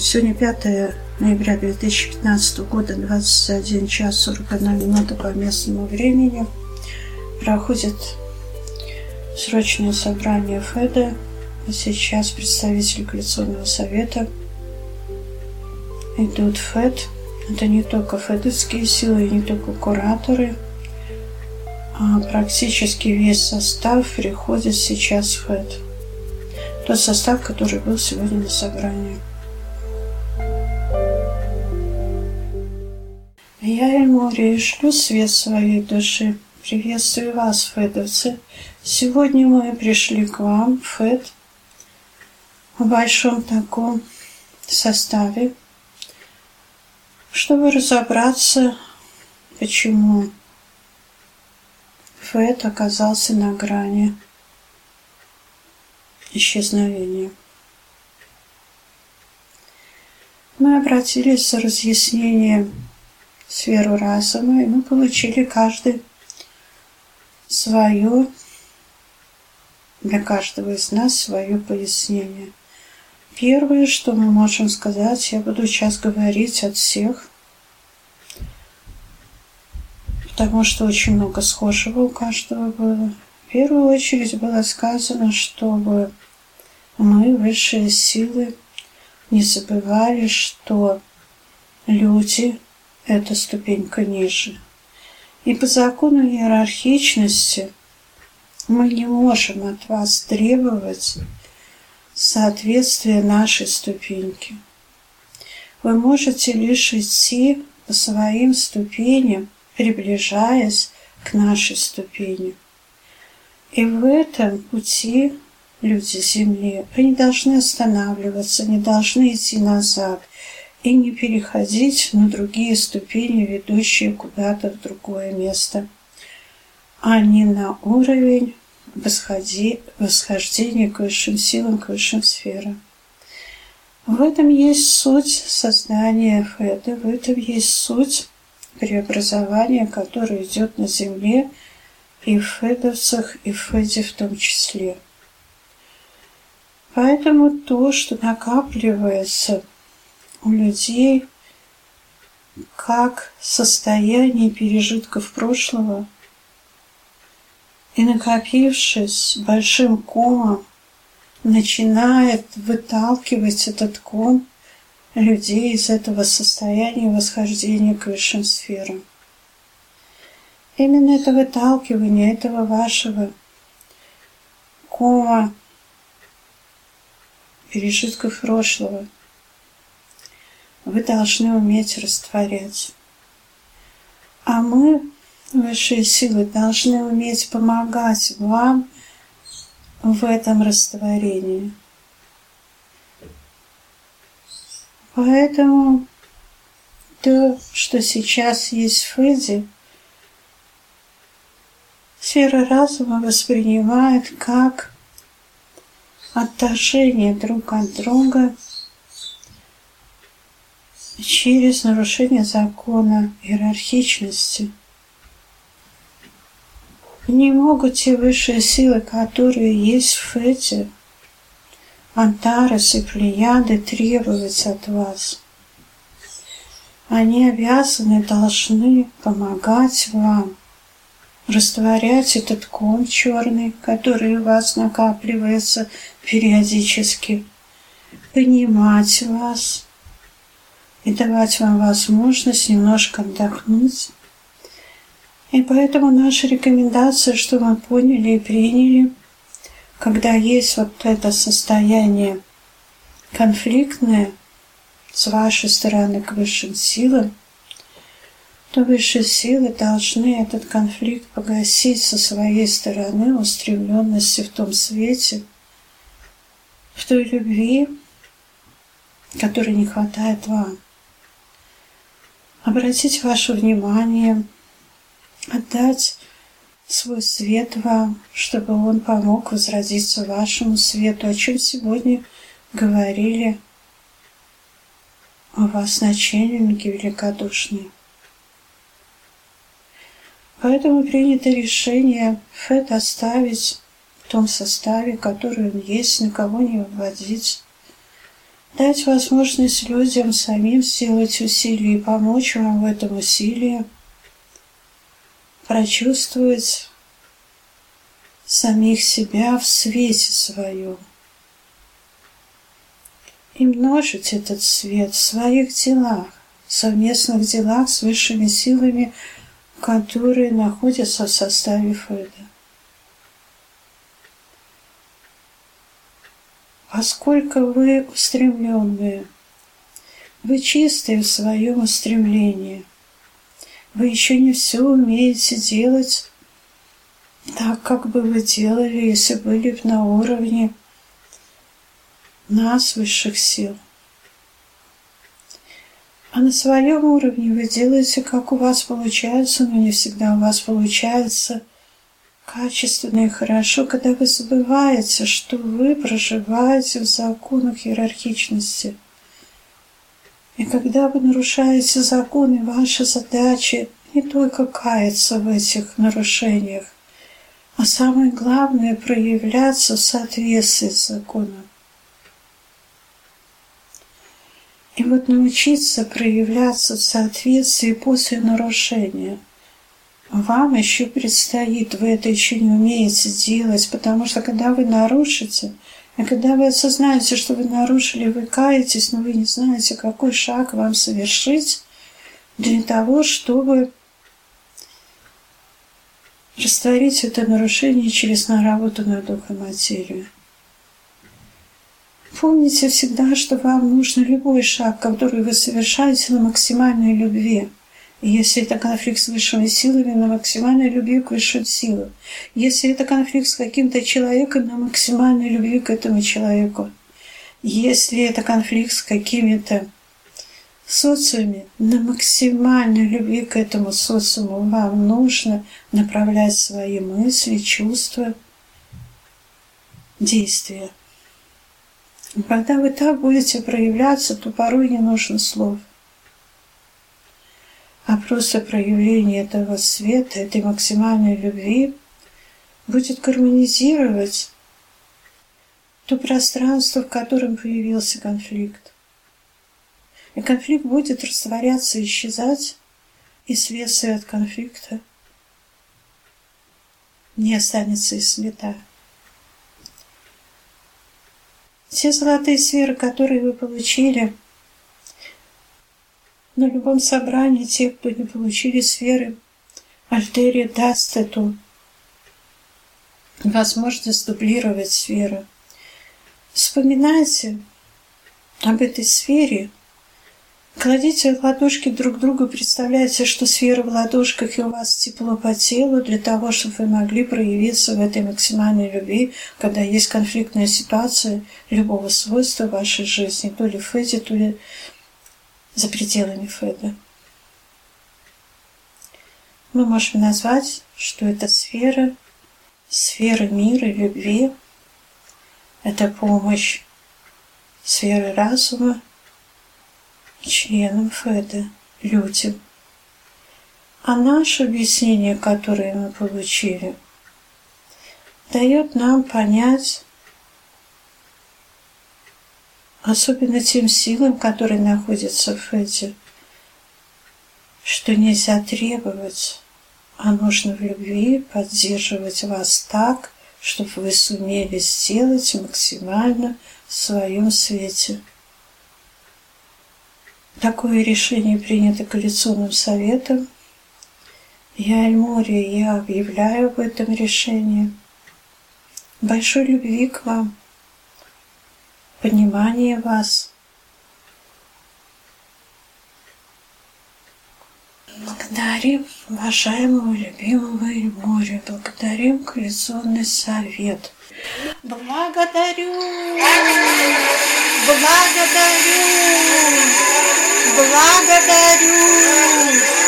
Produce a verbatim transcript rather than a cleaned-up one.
Сегодня пятое ноября две тысячи пятнадцатого года, двадцать один час сорок одна минута по местному времени. Проходит срочное собрание ФЭДа. И сейчас представители коалиционного совета идут в ФЭД. Это не только фэдовские силы, не только кураторы, а практически весь состав приходит сейчас в ФЭД. Тот состав, который был сегодня на собрании. Я, Эльмурия, шлю свет своей души. Приветствую вас, фэдовцы. Сегодня мы пришли к вам в ФЭД в большом таком составе, чтобы разобраться, почему ФЭД оказался на грани исчезновения. Мы обратились за разъяснением в сферу разума, и мы получили каждый свое, для каждого из нас свое пояснение. Первое, что мы можем сказать, я буду сейчас говорить от всех, потому что очень много схожего у каждого было. В первую очередь было сказано, чтобы мы, высшие силы, не забывали, что люди — это ступенька ниже. И по закону иерархичности мы не можем от вас требовать соответствия нашей ступеньке. Вы можете лишь идти по своим ступеням, приближаясь к нашей ступени. И в этом пути люди Земли, вы не должны останавливаться, не должны идти назад и не переходить на другие ступени, ведущие куда-то в другое место, а не на уровень восхождения к высшим силам, к высшим сферам. В этом есть суть создания ФЭДа, в этом есть суть преобразования, которое идет на Земле и в фэдовцах, и в ФЭДе в том числе. Поэтому то, что накапливается у людей как состояние пережитков прошлого, и, накопившись большим комом, начинает выталкивать этот ком людей из этого состояния восхождения к высшим сферам. Именно это выталкивание этого вашего кома пережитков прошлого вы должны уметь растворять. А мы, высшие силы, должны уметь помогать вам в этом растворении. Поэтому то, что сейчас есть в ФЭДе, сфера разума воспринимает как отторжение друг от друга через нарушение закона иерархичности. Не могут те высшие силы, которые есть в ФЭДе, Антарес и Плеяды, требовать от вас. Они обязаны, должны помогать вам растворять этот ком черный, который у вас накапливается периодически, понимать вас и давать вам возможность немножко отдохнуть. И поэтому наша рекомендация, что мы поняли и приняли, когда есть вот это состояние конфликтное с вашей стороны к высшим силам, то высшие силы должны этот конфликт погасить со своей стороны, устремленности в том свете, в той любви, которой не хватает вам. Обратить ваше внимание, отдать свой свет вам, чтобы он помог возродиться вашему свету, о чем сегодня говорили у вас начальники великодушные. Поэтому принято решение ФЭД оставить в том составе, который он есть, никого не вводить. дать возможность людям самим сделать усилие и помочь вам в этом усилии, прочувствовать самих себя в свете своем и множить этот свет в своих делах, в совместных делах с высшими силами, которые находятся в составе Феда. Поскольку вы устремленные, вы чистые в своем устремлении, вы еще не все умеете делать так, как бы вы делали, если были бы на уровне нас, высших сил. А на своем уровне вы делаете, как у вас получается, но не всегда у вас получается качественно и хорошо, когда вы забываете, что вы проживаете в законах иерархичности. И когда вы нарушаете законы, ваша задача не только каяться в этих нарушениях, а самое главное — проявляться в соответствии с законом. И вот научиться проявляться в соответствии после нарушения вам еще предстоит, вы это еще не умеете делать, потому что когда вы нарушите, и когда вы осознаете, что вы нарушили, вы каетесь, но вы не знаете, какой шаг вам совершить для того, чтобы растворить это нарушение через наработанную духом материю. Помните всегда, что вам нужен любой шаг, который вы совершаете, на максимальной любви. И если это конфликт с высшими силами, на максимальной любви к высшим силам. Если это конфликт с каким-то человеком, на максимальной любви к этому человеку. Если это конфликт с какими-то социумами, на максимальной любви к этому социуму вам нужно направлять свои мысли, чувства, действия. И когда вы так будете проявляться, то порой не нужно слов, а просто проявление этого света, этой максимальной любви будет гармонизировать то пространство, в котором появился конфликт. И конфликт будет растворяться, исчезать, и следствие от конфликта не останется и следа. Те золотые сферы, которые вы получили на любом собрании, те, кто не получили сферы, Альтерия даст эту возможность дублировать сферы. Вспоминайте об этой сфере, кладите ладошки друг к другу, представляйте, что сфера в ладошках, и у вас тепло по телу, для того, чтобы вы могли проявиться в этой максимальной любви, когда есть конфликтная ситуация любого свойства в вашей жизни, то ли в Феде, то ли за пределами Феда. Мы можем назвать, что это сфера, сфера мира и любви, это помощь сферы разума членам Феда, людям. А наше объяснение, которое мы получили, дает нам понять, особенно тем силам, которые находятся в Феде, что нельзя требовать, а нужно в любви поддерживать вас так, чтобы вы сумели сделать максимально в своем свете. Такое решение принято коалиционным советом. Я, Эльмория, я объявляю об этом решении. Большой любви к вам, понимания вас. Благодарим уважаемого, любимого Эльмория. Благодарим коалиционный совет. Благодарю! Благодарю! Благодарю!